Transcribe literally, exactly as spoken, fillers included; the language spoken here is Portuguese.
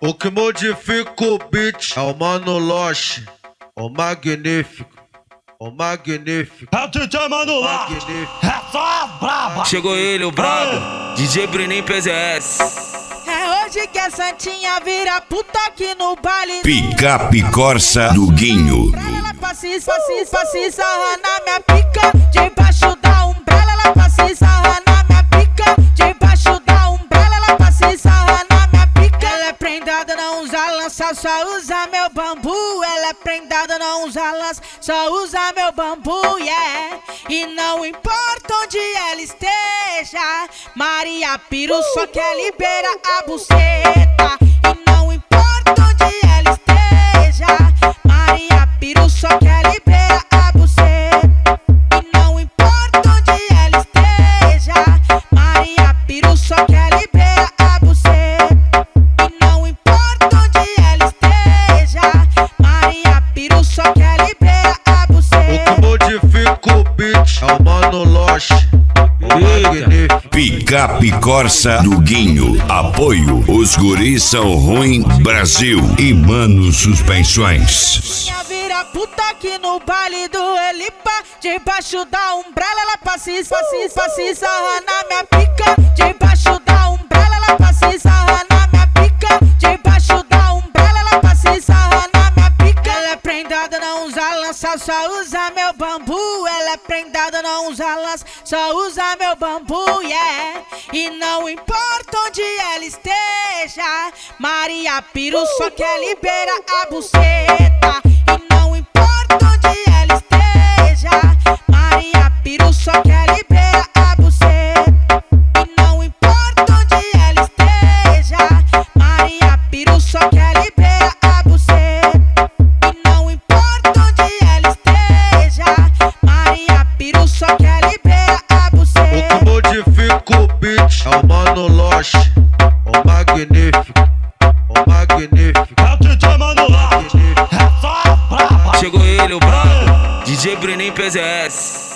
O que modifica o beat é o Mano Loche, o magnífico, o magnífico. É o D J Mano Loche, é só braba. Chegou ele, o brabo, D J Bruninho P Z S. É hoje que a Santinha vira puta aqui no baile. Picape Corsa do Guinho. Ela passa e passa e passa e sarra na minha pica. Debaixo da umbrella ela passa e sarra na minha pica. Debaixo da umbrella ela passa e sarra na minha pica. Ela é prendada, não usa lança, só usa meu bambu. Ela é prendada, não usa lança, só usa meu bambu, yeah. E não importa onde ela esteja, Maria Piru só quer liberar a buceta. E não importa onde ela esteja, Maria Piru só quer liberar a buceta. E não importa onde ela esteja, Maria Piru só quer liberar a buceta. E não importa onde ela esteja, Maria Piru só quer liberar a buceta. O que modifica o beat é o Mano Loche, o magnífico. Picape Corsa do Guinho. Apoio Os Guris São Ruim Brasil e Mano Suspensões. Minha vira puta aqui no baile do Elipa. Debaixo da umbrella ela passa e passa e passa e sarra na minha pica. Debaixo da umbrella ela passa e sarra na minha pica. Debaixo da umbrella ela passa e sarra na minha pica. Ela é prendada, não usa lança, só usa meu bambu. Ela é prendada, não usa lança, só usa meu bambu, yeah. E não importa onde ela esteja, Maria Piru só quer liberar a buceta. E não importa onde ela esteja, Maria Piru só quer liberar a buceta. E não importa onde ela esteja, Maria Piru só quer liberar a buceta. E não importa onde ela esteja, Maria Piru só quer liberar a buceta. O que modifica o beat é o Mano Loche, o magnífico, o magnífico. É o D J Mano Loche, é só braba. Chegou ele, o brabo, D J Bruninho P Z S.